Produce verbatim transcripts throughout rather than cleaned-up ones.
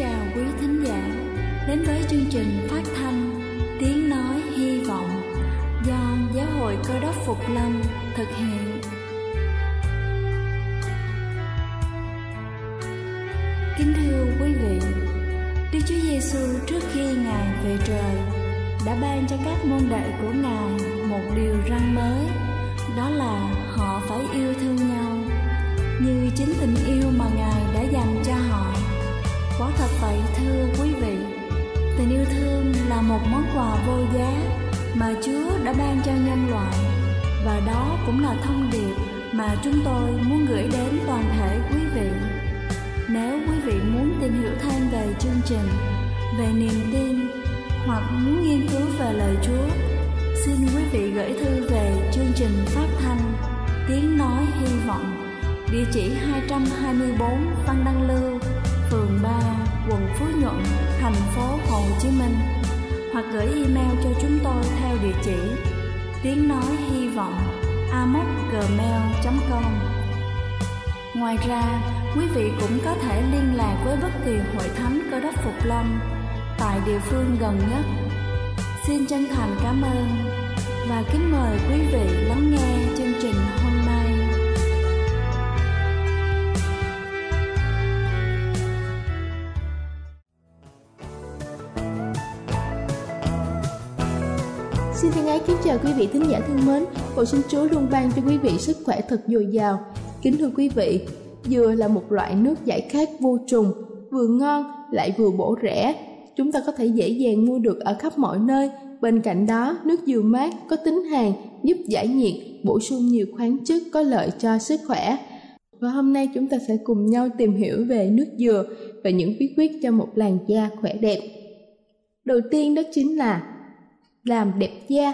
chào quý thính giả đến với chương trình phát thanh Tiếng Nói Hy Vọng do Giáo hội Cơ Đốc Phục Lâm thực hiện. Kính thưa quý vị, Đức Chúa Giêsu trước khi Ngài về trời đã ban cho các môn đệ của Ngài một điều răn mới, đó là họ phải yêu thương nhau như chính tình yêu mà Ngài đã dành cho họ. Quả thật vậy thưa quý vị, tình yêu thương là một món quà vô giá mà Chúa đã ban cho nhân loại, và đó cũng là thông điệp mà chúng tôi muốn gửi đến toàn thể quý vị. Nếu quý vị muốn tìm hiểu thêm về chương trình, về niềm tin hoặc muốn nghiên cứu về lời Chúa, xin quý vị gửi thư về chương trình phát thanh Tiếng Nói Hy Vọng, địa chỉ hai trăm hai mươi tư Văn Đăng Lưu, phường ba, quận Phú Nhuận, thành phố Hồ Chí Minh, hoặc gửi email cho chúng tôi theo địa chỉ tiếng nói hy vọng a m o c gmail chấm com. Ngoài ra, quý vị cũng có thể liên lạc với bất kỳ hội thánh Cơ Đốc Phục Lâm tại địa phương gần nhất. Xin chân thành cảm ơn và kính mời quý vị lắng nghe chương trình hôm nay. Xin thân ái kính chào quý vị thính giả thân mến. Cầu xin Chúa luôn ban cho quý vị sức khỏe thật dồi dào. Kính thưa quý vị, dừa là một loại nước giải khát vô trùng, vừa ngon lại vừa bổ rẻ. Chúng ta có thể dễ dàng mua được ở khắp mọi nơi. Bên cạnh đó, nước dừa mát có tính hàn, giúp giải nhiệt, bổ sung nhiều khoáng chất có lợi cho sức khỏe. Và hôm nay chúng ta sẽ cùng nhau tìm hiểu về nước dừa và những bí quyết cho một làn da khỏe đẹp. Đầu tiên đó chính là làm đẹp da.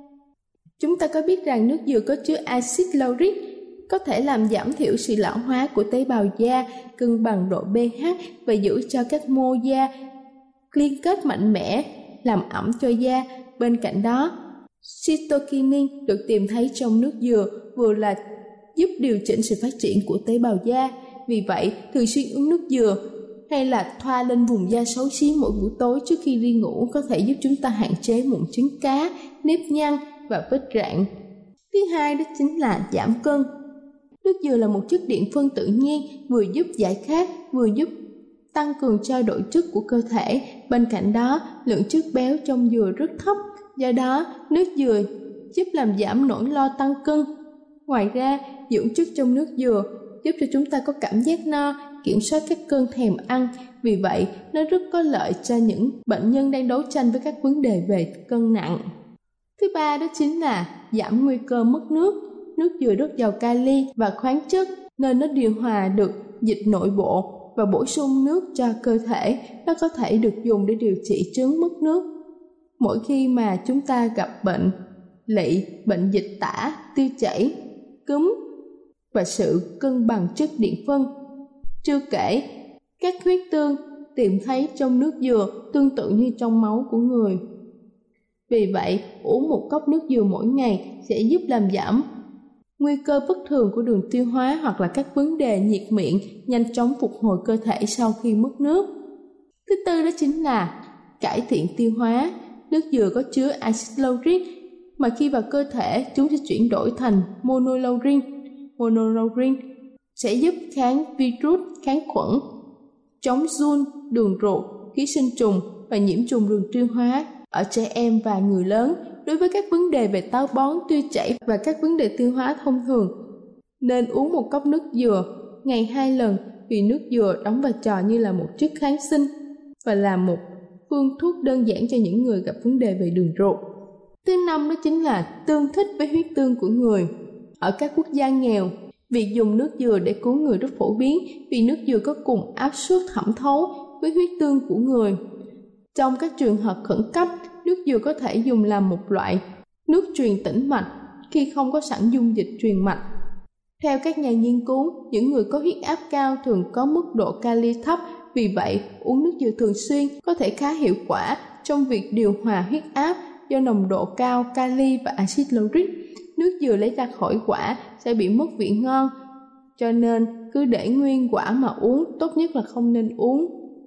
Chúng ta có biết rằng nước dừa có chứa axit lauric, có thể làm giảm thiểu sự lão hóa của tế bào da, cân bằng độ pH và giữ cho các mô da liên kết mạnh mẽ, làm ẩm cho da. Bên cạnh đó, cytokinin được tìm thấy trong nước dừa vừa là giúp điều chỉnh sự phát triển của tế bào da. Vì vậy, thường xuyên uống nước dừa hay là thoa lên vùng da xấu xí mỗi buổi tối trước khi đi ngủ có thể giúp chúng ta hạn chế mụn trứng cá, nếp nhăn và vết rạn. Thứ hai đó chính là giảm cân. Nước dừa là một chất điện phân tự nhiên, vừa giúp giải khát, vừa giúp tăng cường trao đổi chất của cơ thể. Bên cạnh đó, lượng chất béo trong dừa rất thấp, do đó nước dừa giúp làm giảm nỗi lo tăng cân. Ngoài ra, dưỡng chất trong nước dừa giúp cho chúng ta có cảm giác no, kiểm soát các cơn thèm ăn. Vì vậy, nó rất có lợi cho những bệnh nhân đang đấu tranh với các vấn đề về cân nặng. Thứ ba đó chính là giảm nguy cơ mất nước. Nước dừa rất giàu kali và khoáng chất nên nó điều hòa được dịch nội bộ và bổ sung nước cho cơ thể. Nó có thể được dùng để điều trị chứng mất nước. Mỗi khi mà chúng ta gặp bệnh lỵ, bệnh dịch tả, tiêu chảy, cúm và sự cân bằng chất điện phân. Chưa kể, các huyết tương tìm thấy trong nước dừa tương tự như trong máu của người. Vì vậy, uống một cốc nước dừa mỗi ngày sẽ giúp làm giảm nguy cơ bất thường của đường tiêu hóa hoặc là các vấn đề nhiệt miệng, nhanh chóng phục hồi cơ thể sau khi mất nước. Thứ tư đó chính là cải thiện tiêu hóa. Nước dừa có chứa axit lauric mà khi vào cơ thể chúng sẽ chuyển đổi thành monolaurin. Monolaurin sẽ giúp kháng virus, kháng khuẩn, chống giun, đường ruột, ký sinh trùng và nhiễm trùng đường tiêu hóa ở trẻ em và người lớn. Đối với các vấn đề về táo bón, tiêu chảy và các vấn đề tiêu hóa thông thường, nên uống một cốc nước dừa ngày hai lần, vì nước dừa đóng vai trò như là một chất kháng sinh và là một phương thuốc đơn giản cho những người gặp vấn đề về đường ruột. Thứ năm đó chính là tương thích với huyết tương của người. Ở các quốc gia nghèo, việc dùng nước dừa để cứu người rất phổ biến vì nước dừa có cùng áp suất thẩm thấu với huyết tương của người. Trong các trường hợp khẩn cấp, nước dừa có thể dùng làm một loại nước truyền tĩnh mạch khi không có sẵn dung dịch truyền mạch. Theo các nhà nghiên cứu, những người có huyết áp cao thường có mức độ kali thấp, vì vậy uống nước dừa thường xuyên có thể khá hiệu quả trong việc điều hòa huyết áp do nồng độ cao kali và axit lauric. Nước dừa lấy ra khỏi quả sẽ bị mất vị ngon, cho nên cứ để nguyên quả mà uống, tốt nhất là không nên uống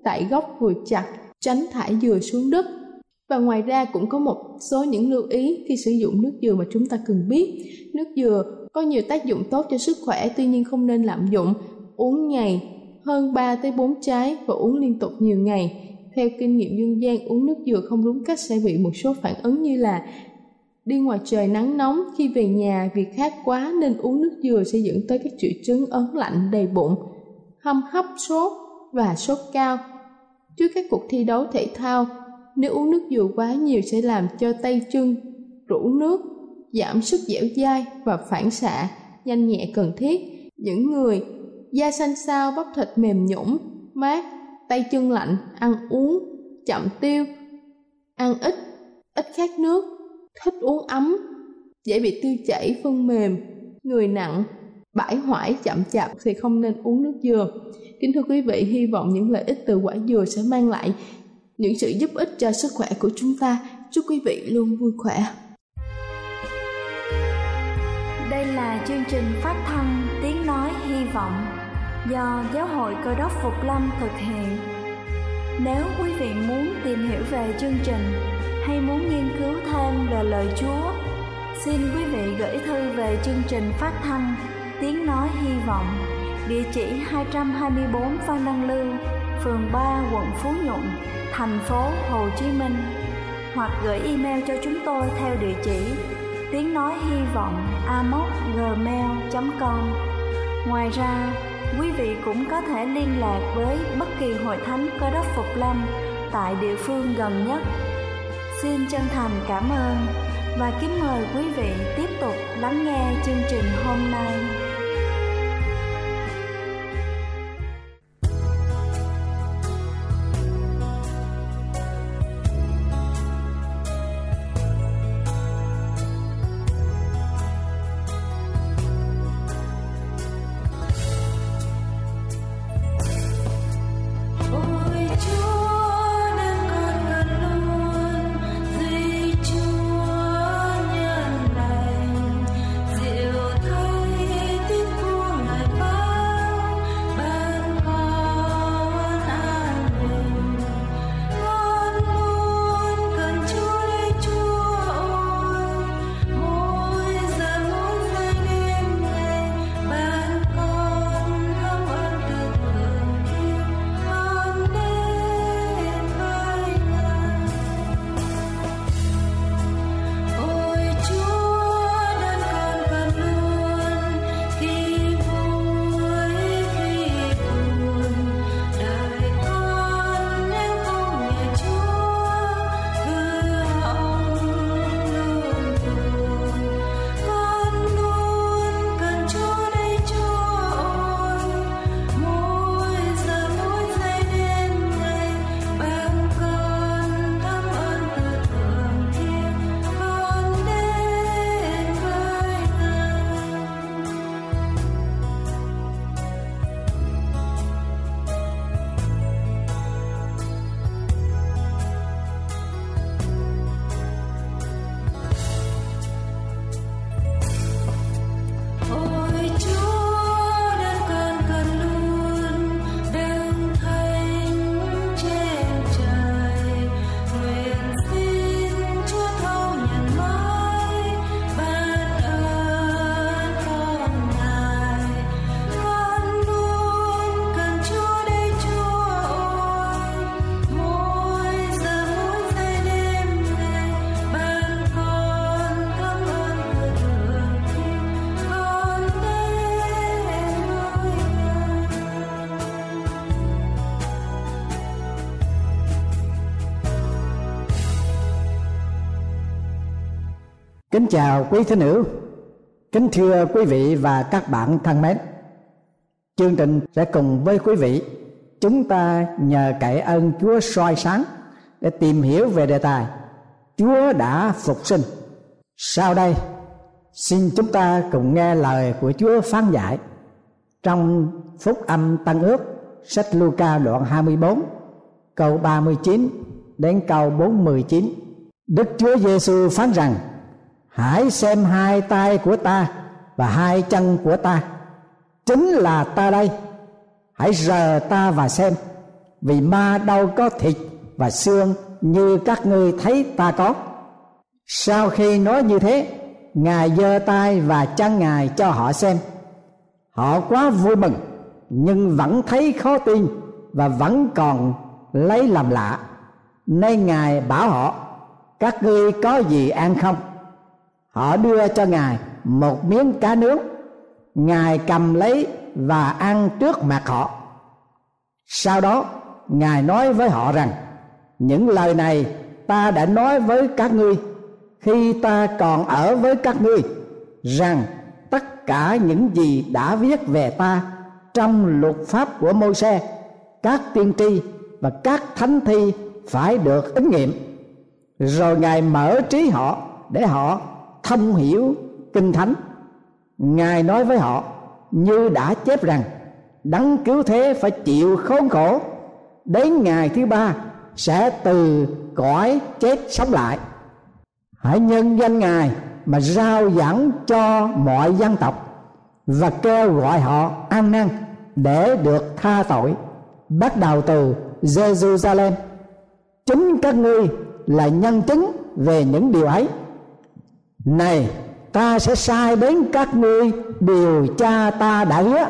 tại gốc vừa chặt, tránh thải dừa xuống đất. Và ngoài ra cũng có một số những lưu ý khi sử dụng nước dừa mà chúng ta cần biết. Nước dừa có nhiều tác dụng tốt cho sức khỏe, tuy nhiên không nên lạm dụng. Uống ngày hơn ba tới bốn trái và uống liên tục nhiều ngày. Theo kinh nghiệm dân gian, uống nước dừa không đúng cách sẽ bị một số phản ứng như là đi ngoài trời nắng nóng, khi về nhà vì khát quá nên uống nước dừa sẽ dẫn tới các triệu chứng ớn lạnh, đầy bụng, hâm hấp, sốt và sốt cao. Trước các cuộc thi đấu thể thao, nếu uống nước dừa quá nhiều sẽ làm cho tay chân rũ nước, giảm sức dẻo dai và phản xạ nhanh nhẹ cần thiết. Những người da xanh xao, bắp thịt mềm nhũn, mát, tay chân lạnh, ăn uống chậm tiêu, ăn ít, ít khát nước, thích uống ấm, dễ bị tiêu chảy, phân mềm, người nặng, bãi hoại chậm chạp thì không nên uống nước dừa. Kính thưa quý vị, hy vọng những lợi ích từ quả dừa sẽ mang lại những sự giúp ích cho sức khỏe của chúng ta. Chúc quý vị luôn vui khỏe. Đây là chương trình phát thanh Tiếng Nói Hy Vọng do Giáo hội Cơ đốc Phục Lâm thực hiện. Nếu quý vị muốn tìm hiểu về chương trình hay muốn nghiên cứu thêm về lời Chúa, xin quý vị gửi thư về chương trình phát thanh Tiếng Nói Hy Vọng, địa chỉ hai trăm hai mươi bốn Phan Đăng Lưu, phường ba, quận Phú Nhuận, thành phố Hồ Chí Minh, hoặc gửi email cho chúng tôi theo địa chỉ tiếng nói hy vọng a m o s gmail chấm com. Ngoài ra, quý vị cũng có thể liên lạc với bất kỳ hội thánh Cơ đốc Phục Lâm tại địa phương gần nhất. Xin chân thành cảm ơn và kính mời quý vị tiếp tục lắng nghe chương trình hôm nay. Kính chào quý thính hữu, kính thưa quý vị và các bạn thân mến. Chương trình sẽ cùng với quý vị chúng ta nhờ cậy ơn Chúa soi sáng để tìm hiểu về đề tài Chúa đã phục sinh. Sau đây, xin chúng ta cùng nghe lời của Chúa phán dạy trong Phúc Âm Tân Ước, sách Luca đoạn hai mươi bốn, câu ba mươi chín đến câu bốn mươi chín. Đức Chúa Giêsu phán rằng: hãy xem hai tay của ta và hai chân của ta, chính là ta đây. Hãy rờ ta và xem, vì ma đâu có thịt và xương như các ngươi thấy ta có. Sau khi nói như thế, Ngài giơ tay và chân Ngài cho họ xem. Họ quá vui mừng, nhưng vẫn thấy khó tin và vẫn còn lấy làm lạ, nên Ngài bảo họ: các ngươi có gì ăn không? Họ đưa cho Ngài một miếng cá nướng. Ngài cầm lấy và ăn trước mặt họ. Sau đó Ngài nói với họ rằng: những lời này ta đã nói với các ngươi khi ta còn ở với các ngươi, rằng tất cả những gì đã viết về ta trong luật pháp của Môi-se, các tiên tri và các thánh thi phải được ứng nghiệm. Rồi Ngài mở trí họ để họ thông hiểu kinh thánh. Ngài nói với họ như đã chép rằng: đấng cứu thế phải chịu khốn khổ, đến ngày thứ ba sẽ từ cõi chết sống lại. Hãy nhân danh Ngài mà rao giảng cho mọi dân tộc, và kêu gọi họ ăn năn để được tha tội, bắt đầu từ Giê-ru-sa-lem. Chính các ngươi là nhân chứng về những điều ấy. Này, ta sẽ sai đến các ngươi điều cha ta đã hứa.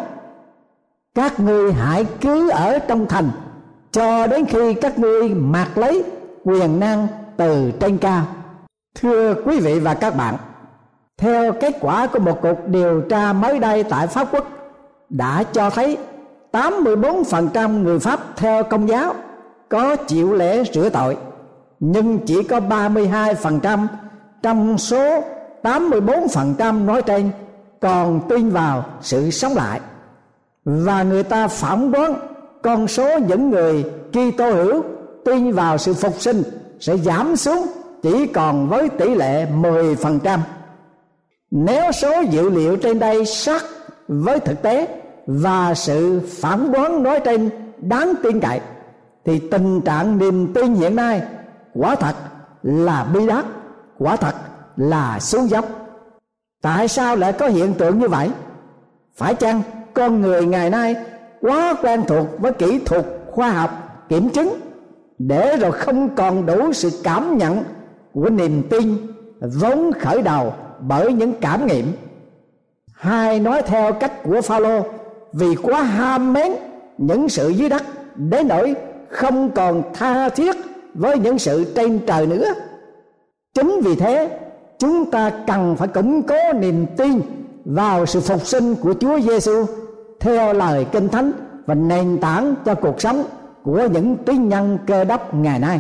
Các ngươi hãy cứ ở trong thành cho đến khi các ngươi mặc lấy quyền năng từ trên cao. Thưa quý vị và các bạn, theo kết quả của một cuộc điều tra mới đây tại Pháp Quốc đã cho thấy tám mươi bốn phần trăm người Pháp theo Công giáo có chịu lễ rửa tội, nhưng chỉ có ba mươi hai phần trăm trong số tám mươi bốn phần trăm nói trên còn tin vào sự sống lại. Và người ta phỏng đoán con số những người Kitô hữu tin vào sự phục sinh sẽ giảm xuống chỉ còn với tỷ lệ mười phần trăm. Nếu số dữ liệu trên đây sát với thực tế và sự phỏng đoán nói trên đáng tin cậy, thì tình trạng niềm tin hiện nay quả thật là bi đát, quả thật là xuống dốc. Tại sao lại có hiện tượng như vậy? Phải chăng con người ngày nay quá quen thuộc với kỹ thuật khoa học kiểm chứng, để rồi không còn đủ sự cảm nhận của niềm tin vốn khởi đầu bởi những cảm nghiệm? Hay nói theo cách của Phao-lô, vì quá ham mến những sự dưới đất đến nỗi không còn tha thiết với những sự trên trời nữa. Chính vì thế, chúng ta cần phải củng cố niềm tin vào sự phục sinh của Chúa Giêsu theo lời Kinh Thánh và nền tảng cho cuộc sống của những tín nhân Cơ Đốc ngày nay.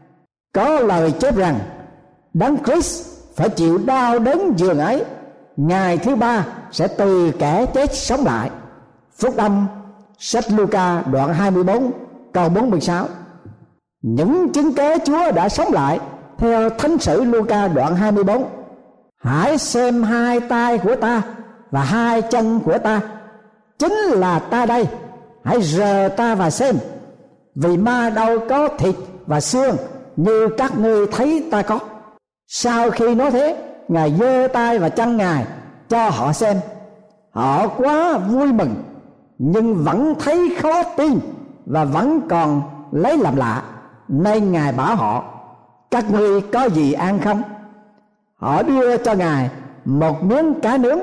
Có lời chép rằng Đấng Christ phải chịu đau đớn giường ấy, ngày thứ ba sẽ từ kẻ chết sống lại. Phúc âm sách Luca đoạn hai mươi bốn câu bốn mươi sáu. Những chứng kế Chúa đã sống lại theo Thánh sử Luca đoạn hai mươi bốn. Hãy xem hai tay của ta và hai chân của ta, chính là ta đây. Hãy rờ ta và xem, vì ma đâu có thịt và xương như các ngươi thấy ta có. Sau khi nói thế, Ngài giơ tay và chân Ngài cho họ xem. Họ quá vui mừng, nhưng vẫn thấy khó tin và vẫn còn lấy làm lạ, nên Ngài bảo họ: các ngươi có gì ăn không? Họ đưa cho Ngài một miếng cá nướng.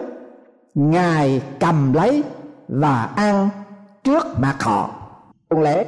Ngài cầm lấy và ăn trước mặt họ. Tuần lễ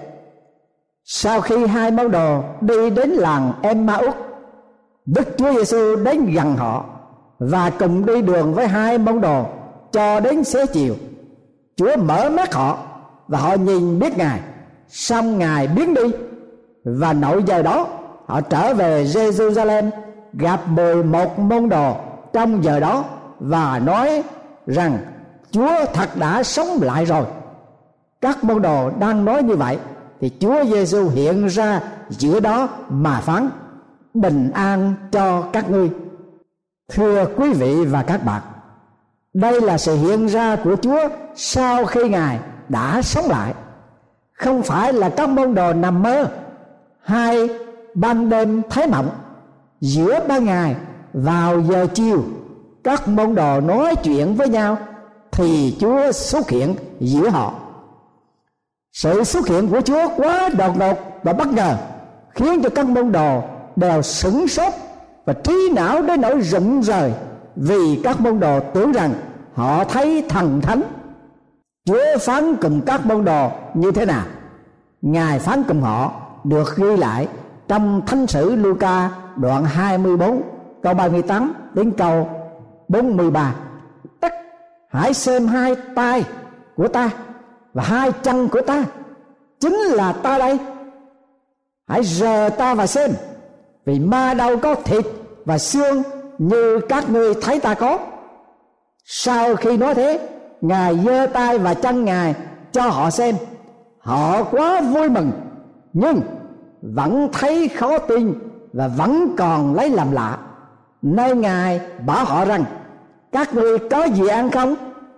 sau khi hai môn đồ đi đến làng Emma-út, Đức Chúa Giêsu đến gần họ và cùng đi đường với hai môn đồ cho đến xế chiều. Chúa mở mắt họ và họ nhìn biết Ngài. Xong Ngài biến đi, và nội giờ đó họ trở về Giê-ru-sa-lem, gặp mười một môn đồ trong giờ đó và nói rằng Chúa thật đã sống lại rồi. Các môn đồ đang nói như vậy thì Chúa Giêsu hiện ra giữa đó mà phán: bình an cho các ngươi. Thưa quý vị và các bạn, đây là sự hiện ra của Chúa sau khi Ngài đã sống lại. Không phải là các môn đồ nằm mơ hay ban đêm thấy mộng. Giữa ban ngày vào giờ chiều, các môn đồ nói chuyện với nhau thì Chúa xuất hiện giữa họ. Sự xuất hiện của Chúa quá đột ngột và bất ngờ, khiến cho các môn đồ đều sửng sốt và trí não đến nỗi rụng rời, vì các môn đồ tưởng rằng họ thấy thần thánh. Chúa phán cùng các môn đồ như thế nào? Ngài phán cùng họ được ghi lại trong Thánh sử Luca đoạn hai mươi bốn câu ba mươi tám đến câu bốn mươi ba. Tất hãy xem hai tay của ta và hai chân của ta, chính là ta đây. Hãy rờ ta và xem, vì ma đâu có thịt và xương như các ngươi thấy ta có. Sau khi nói thế, Ngài giơ tay và chân Ngài cho họ xem. Họ quá vui mừng, nhưng vẫn thấy khó tin và vẫn còn lấy làm lạ. Nơi Ngài bảo họ rằng: các ngươi có gì ăn không?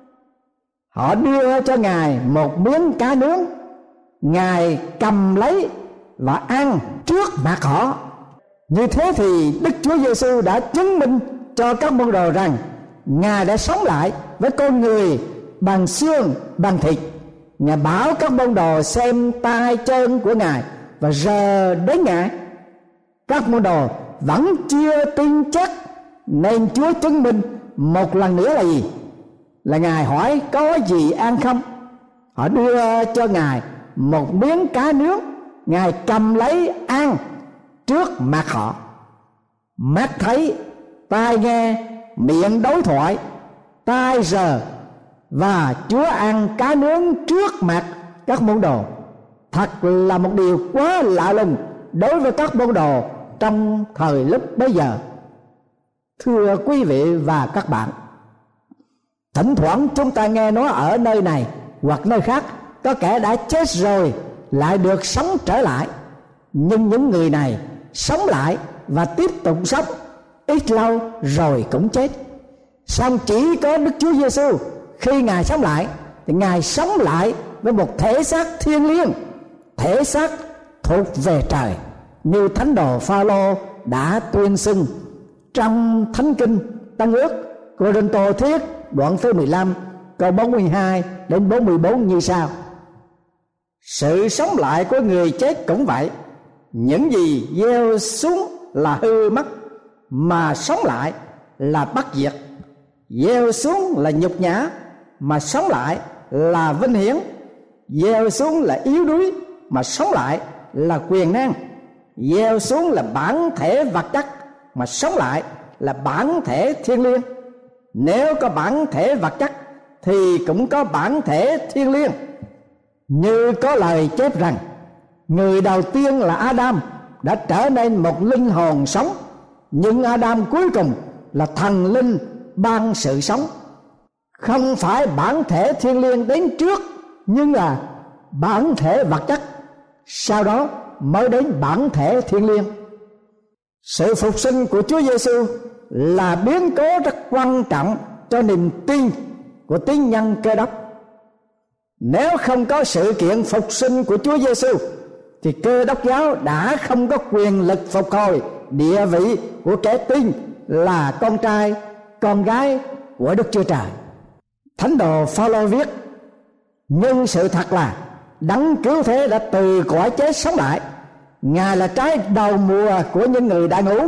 Họ đưa cho Ngài một miếng cá nướng. Ngài cầm lấy và ăn trước mặt họ. Như thế thì Đức Chúa Giêsu đã chứng minh cho các môn đồ rằng Ngài đã sống lại với con người bằng xương bằng thịt. Ngài bảo các môn đồ xem tay chân của Ngài và rờ đến Ngài. Các môn đồ vẫn chưa tin chắc, nên Chúa chứng minh một lần nữa là gì? Là Ngài hỏi có gì ăn không? Họ đưa cho Ngài một miếng cá nướng. Ngài cầm lấy ăn trước mặt họ. Mắt thấy, tai nghe, miệng đối thoại, tai rờ, và Chúa ăn cá nướng trước mặt các môn đồ. Thật là một điều quá lạ lùng đối với các môn đồ trong thời lúc bấy giờ. Thưa quý vị và các bạn, thỉnh thoảng chúng ta nghe nói ở nơi này hoặc nơi khác có kẻ đã chết rồi lại được sống trở lại. Nhưng những người này sống lại và tiếp tục sống, ít lâu rồi cũng chết. Song chỉ có Đức Chúa Giêsu khi Ngài sống lại thì Ngài sống lại với một thể xác thiêng liêng, thể xác thuộc về trời, như thánh đồ Phaolô đã tuyên xưng trong Thánh Kinh Tân Ước Cô-rinh-tô thiết đoạn thứ mười lăm câu bốn mươi hai đến bốn mươi bốn như sau: sự sống lại của người chết cũng vậy, những gì gieo xuống là hư mất, mà sống lại là bất diệt. Gieo xuống là nhục nhã, mà sống lại là vinh hiển. Gieo xuống là yếu đuối, mà sống lại là quyền năng. Gieo xuống là bản thể vật chất, mà sống lại là bản thể thiêng liêng. Nếu có bản thể vật chất thì cũng có bản thể thiêng liêng. Như có lời chép rằng người đầu tiên là Adam đã trở nên một linh hồn sống, nhưng Adam cuối cùng là thần linh ban sự sống. Không phải bản thể thiêng liêng đến trước, nhưng là bản thể vật chất, sau đó mới đến bản thể thiêng liêng. Sự phục sinh của Chúa Giêsu là biến cố rất quan trọng cho niềm tin của tín nhân Cơ Đốc. Nếu không có sự kiện phục sinh của Chúa Giêsu thì Cơ Đốc giáo đã không có quyền lực phục hồi địa vị của kẻ tin là con trai, con gái của Đức Chúa Trời. Thánh đồ Phaolô viết: nhưng sự thật là Đấng cứu thế đã từ cõi chết sống lại. Ngài là trái đầu mùa của những người đã ngủ.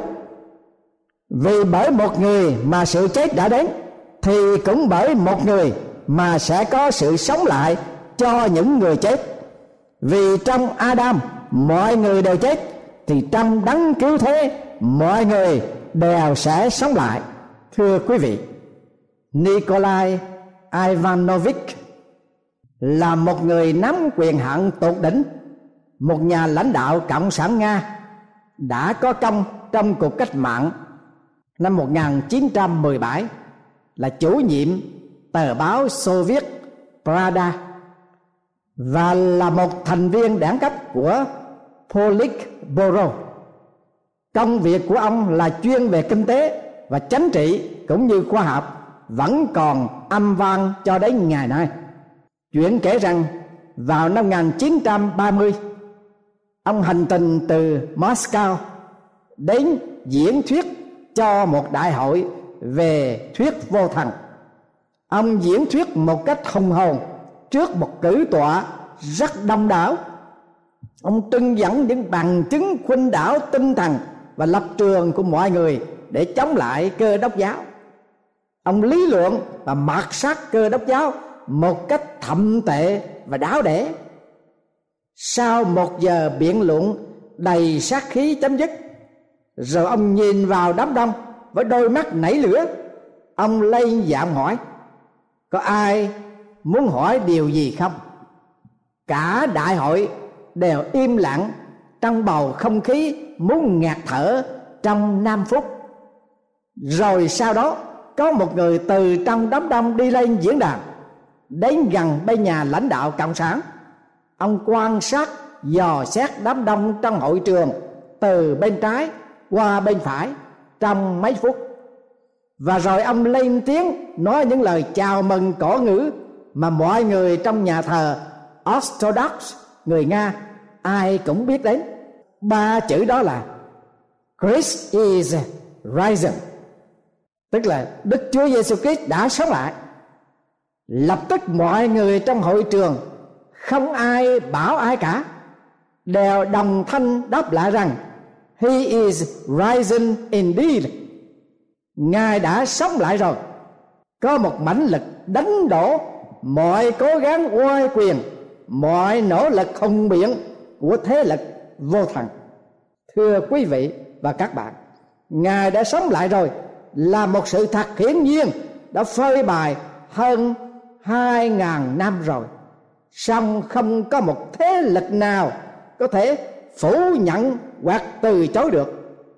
Vì bởi một người mà sự chết đã đến, thì cũng bởi một người mà sẽ có sự sống lại cho những người chết. Vì trong Adam mọi người đều chết, thì trong Đấng cứu thế mọi người đều sẽ sống lại. Thưa quý vị, Nikolai Ivanovich là một người nắm quyền hạn tột đỉnh, một nhà lãnh đạo cộng sản Nga đã có công trong cuộc cách mạng năm một nghìn chín trăm mười bảy, là chủ nhiệm tờ báo Xô Viết Pravda và là một thành viên đảng cấp của Politburo. Công việc của ông là chuyên về kinh tế và chính trị cũng như khoa học, vẫn còn âm vang cho đến ngày nay. Chuyện kể rằng vào năm một nghìn chín trăm ba mươi, ông hành trình từ Moscow đến diễn thuyết cho một đại hội về thuyết vô thần. Ông diễn thuyết một cách hùng hồn trước một cử tọa rất đông đảo. Ông trưng dẫn những bằng chứng khuynh đảo tinh thần và lập trường của mọi người để chống lại Cơ Đốc giáo. Ông lý luận và mạt sát Cơ Đốc giáo một cách thậm tệ và đáo để. Sau một giờ biện luận đầy sát khí chấm dứt, rồi ông nhìn vào đám đông với đôi mắt nảy lửa. Ông lên giọng hỏi: có ai muốn hỏi điều gì không? Cả đại hội đều im lặng trong bầu không khí muốn ngạt thở trong năm phút. Rồi sau đó có một người từ trong đám đông đi lên diễn đàn, đến gần bên nhà lãnh đạo cộng sản. Ông quan sát dò xét đám đông trong hội trường từ bên trái qua bên phải trong mấy phút, và rồi ông lên tiếng nói những lời chào mừng cổ ngữ mà mọi người trong nhà thờ Orthodox người Nga ai cũng biết đến. Ba chữ đó là Christ is risen, tức là Đức Chúa Giêsu Christ đã sống lại. Lập tức mọi người trong hội trường, không ai bảo ai cả, đều đồng thanh đáp lại rằng He is risen indeed. Ngài đã sống lại rồi. Có một mãnh lực đánh đổ mọi cố gắng oai quyền, mọi nỗ lực hùng biện của thế lực vô thần. Thưa quý vị và các bạn, Ngài đã sống lại rồi là một sự thật hiển nhiên đã phơi bày hơn hai ngàn năm rồi. Song không có một thế lực nào có thể phủ nhận hoặc từ chối được.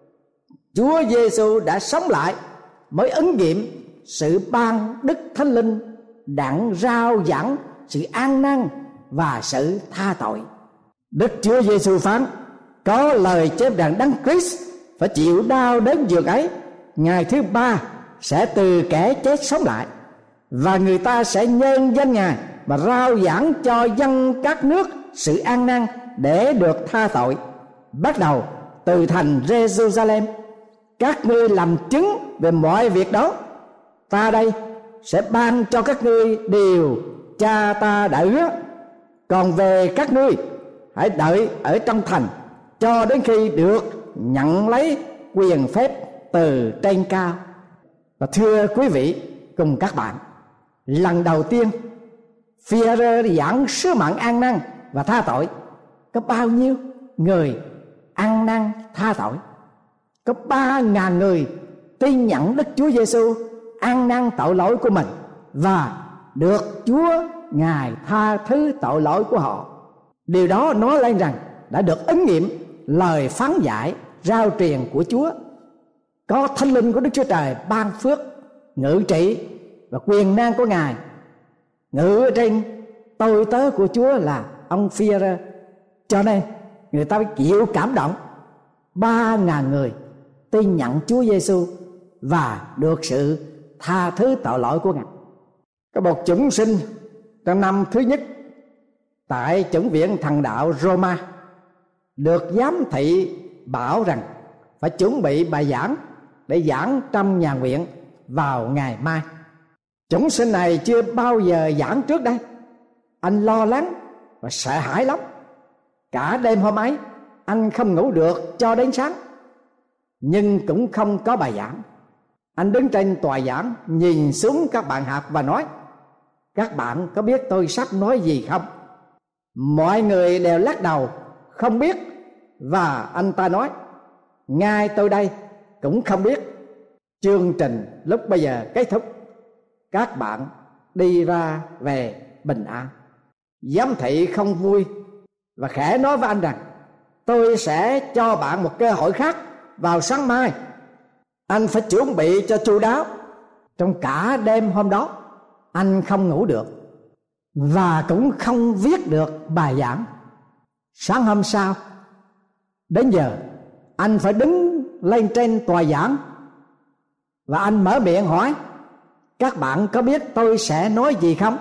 Chúa Giêsu đã sống lại mới ứng nghiệm sự ban Đức Thánh Linh đặng rao giảng sự an năn và sự tha tội. Đức Chúa Giêsu phán: có lời chép rằng Đấng Christ phải chịu đau đớn dường ấy, ngày thứ ba sẽ từ kẻ chết sống lại, và người ta sẽ nhân danh Ngài mà rao giảng cho dân các nước sự an năn để được tha tội, bắt đầu từ thành Jerusalem. Các ngươi làm chứng về mọi việc đó. Ta đây sẽ ban cho các ngươi điều Cha ta đã hứa. Còn về các ngươi, hãy đợi ở trong thành cho đến khi được nhận lấy quyền phép từ trên cao. Và thưa quý vị cùng các bạn, lần đầu tiên Phi-e-rơ giảng sứ mạng ăn năn và tha tội, có bao nhiêu người ăn năn tha tội? Có ba ngàn người tin nhận Đức Chúa Giêsu, ăn năn tội lỗi của mình và được Chúa Ngài tha thứ tội lỗi của họ. Điều đó nói lên rằng đã được ứng nghiệm lời phán dạy rao truyền của Chúa. Có Thánh Linh của Đức Chúa Trời ban phước, ngự trị và quyền năng của Ngài ngự ở trên tôi tớ của Chúa là ông Phi-e-rơ. Cho nên người ta phải chịu cảm động. Ba ngàn người tin nhận Chúa Giêsu và được sự tha thứ tội lỗi của Ngài. Có một chúng sinh trong năm thứ nhất tại chủng viện thần đạo Roma được giám thị bảo rằng phải chuẩn bị bài giảng để giảng trong nhà nguyện vào ngày mai. Chúng sinh này chưa bao giờ giảng trước đây. Anh lo lắng và sợ hãi lắm. Cả đêm hôm ấy anh không ngủ được cho đến sáng, nhưng cũng không có bài giảng. Anh đứng trên tòa giảng nhìn xuống các bạn học và nói: các bạn có biết tôi sắp nói gì không? Mọi người đều lắc đầu không biết. Và anh ta nói: ngay tôi đây cũng không biết. Chương trình lúc bây giờ kết thúc, các bạn đi ra về bình an. Giám thị không vui và khẽ nói với anh rằng: tôi sẽ cho bạn một cơ hội khác vào sáng mai. Anh phải chuẩn bị cho chu đáo. Trong cả đêm hôm đó anh không ngủ được và cũng không viết được bài giảng. Sáng hôm sau đến giờ anh phải đứng lên trên tòa giảng và anh mở miệng hỏi: các bạn có biết tôi sẽ nói gì không?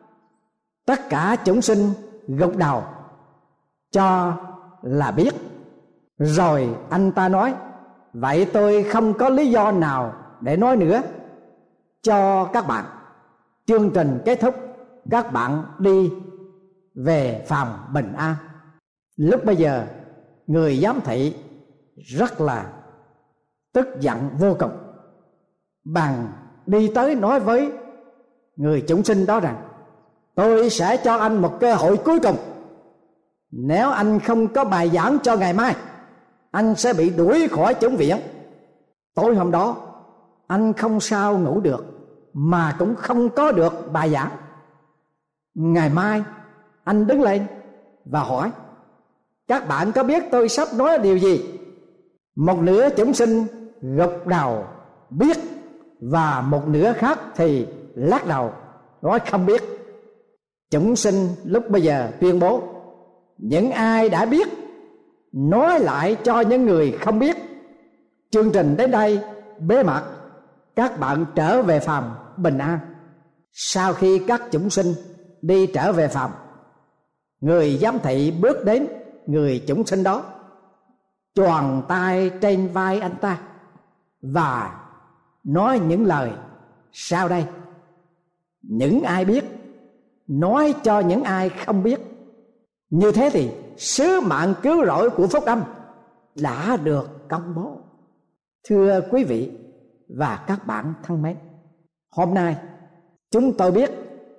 Tất cả chúng sinh gục đầu cho là biết. Rồi anh ta nói: vậy tôi không có lý do nào để nói nữa cho các bạn. Chương trình kết thúc, các bạn đi về phàm bình an. Lúc bây giờ người giám thị rất là tức giận vô cùng, bằng đi tới nói với người chúng sinh đó rằng: tôi sẽ cho anh một cơ hội cuối cùng. Nếu anh không có bài giảng cho ngày mai, anh sẽ bị đuổi khỏi chủng viện. Tối hôm đó anh không sao ngủ được, mà cũng không có được bài giảng. Ngày mai anh đứng lên và hỏi: các bạn có biết tôi sắp nói điều gì? Một nửa chúng sinh gục đầu biết, và một nửa khác thì lắc đầu nói không biết. Chúng sinh lúc bây giờ tuyên bố: những ai đã biết nói lại cho những người không biết. Chương trình đến đây bế mạc, các bạn trở về phàm bình an. Sau khi các chúng sinh đi trở về phàm, người giám thị bước đến người chúng sinh đó, choàng tay trên vai anh ta và nói những lời sau đây: những ai biết nói cho những ai không biết. Như thế thì sứ mạng cứu rỗi của phúc âm đã được công bố. Thưa quý vị và các bạn thân mến, hôm nay chúng tôi biết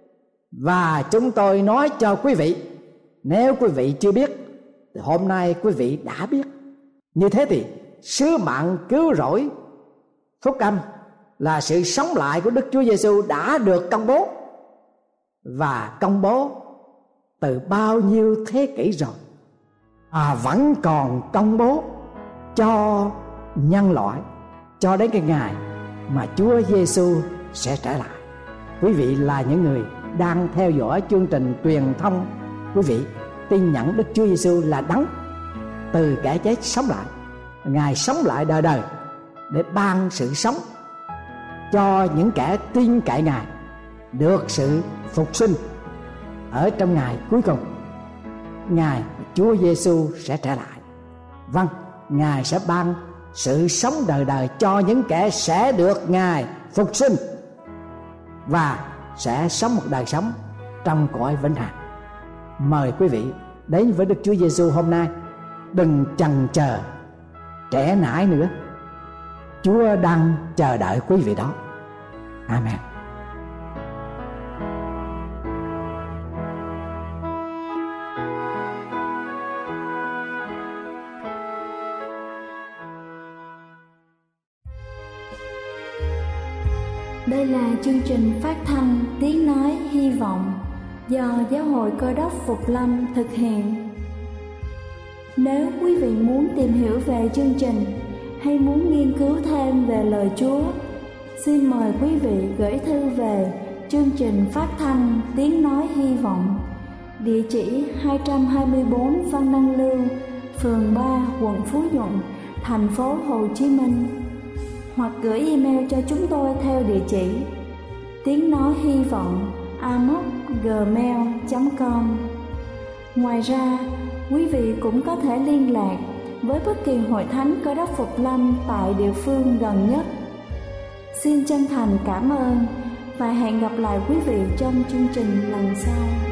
và chúng tôi nói cho quý vị. Nếu quý vị chưa biết thì hôm nay quý vị đã biết. Như thế thì sứ mạng cứu rỗi phúc âm là sự sống lại của Đức Chúa Giêsu đã được công bố, và công bố từ bao nhiêu thế kỷ rồi, à, vẫn còn công bố cho nhân loại cho đến cái ngày mà Chúa Giêsu sẽ trở lại. Quý vị là những người đang theo dõi chương trình truyền thông, quý vị tin nhận Đức Chúa Giêsu là đấng từ kẻ chết sống lại. Ngài sống lại đời đời để ban sự sống cho những kẻ tin cậy Ngài, được sự phục sinh ở trong ngày cuối cùng. Ngài Chúa Giêsu sẽ trở lại. Vâng, Ngài sẽ ban sự sống đời đời cho những kẻ sẽ được Ngài phục sinh và sẽ sống một đời sống trong cõi vĩnh hằng. Mời quý vị đến với Đức Chúa Giêsu hôm nay. Đừng chần chờ trễ nải nữa. Chúa đang chờ đợi quý vị đó. Amen. Đây là chương trình phát thanh Tiếng Nói Hy Vọng do Giáo hội Cơ đốc Phục Lâm thực hiện. Nếu quý vị muốn tìm hiểu về chương trình hay muốn nghiên cứu thêm về lời Chúa, xin mời quý vị gửi thư về chương trình phát thanh Tiếng Nói Hy Vọng, địa chỉ hai trăm hai mươi bốn Văn Đăng Lưu, phường ba, quận Phú Nhuận, thành phố Hồ Chí Minh, hoặc gửi email cho chúng tôi theo địa chỉ tiếng nói hy vọng a m o c gmail chấm com. Ngoài ra, quý vị cũng có thể liên lạc với bất kỳ hội thánh Cơ đốc Phục Lâm tại địa phương gần nhất. Xin chân thành cảm ơn và hẹn gặp lại quý vị trong chương trình lần sau.